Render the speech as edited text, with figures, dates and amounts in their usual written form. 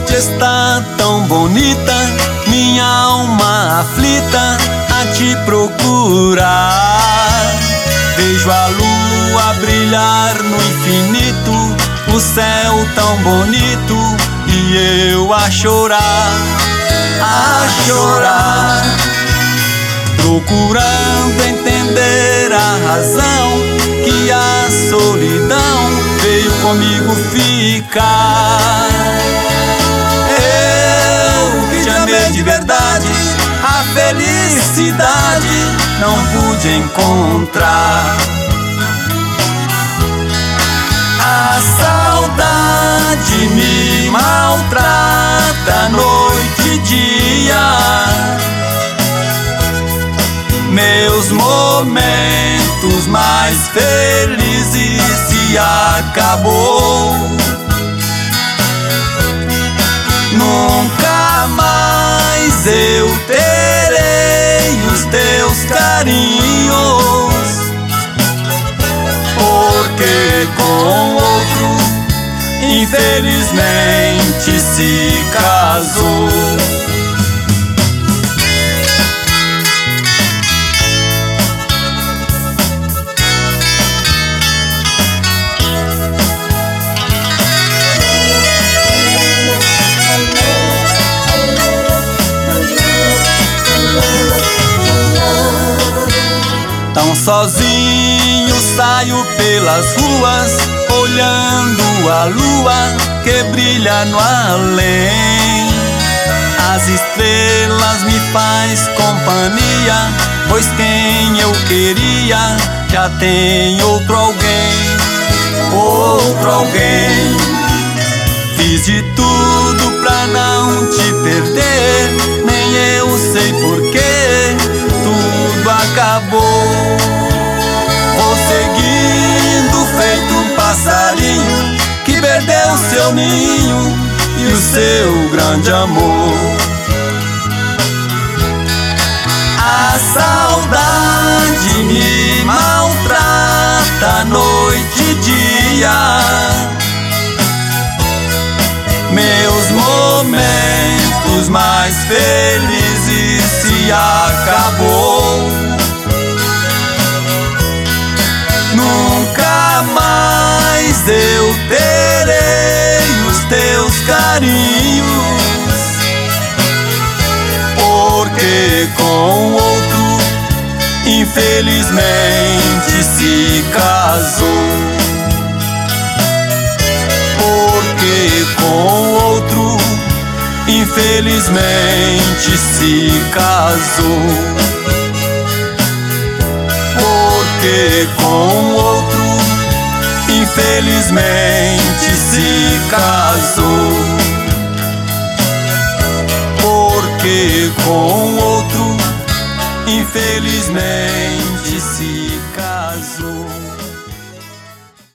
noite está tão bonita, minha alma aflita a te procurar. Vejo a lua brilhar no infinito, o céu tão bonito, e eu a chorar, procurando entender a razão que a solidão veio comigo ficar. Eu que te amei de verdade, a felicidade não pude encontrar. A saudade me maltrata noite e dia. Meus momentos mais felizes se acabou. Nunca mais eu terei os teus carinhos, porque com outro infelizmente se casou. Tão sozinho saio pelas ruas, olhando a lua que brilha no além. As estrelas me faz companhia, pois quem eu queria já tem outro alguém. Fiz de tudo pra não te perder, nem eu sei porquê tudo acabou. Vou seguindo feito um passarinho que perdeu seu ninho e o seu grande amor. A saudade me maltrata noite e dia. Meus momentos mais felizes se acabou. Nunca mais eu terei os teus carinhos, porque com outro infelizmente se casou. Porque com outro infelizmente se casou. Porque com outro infelizmente se casou. Porque com outro infelizmente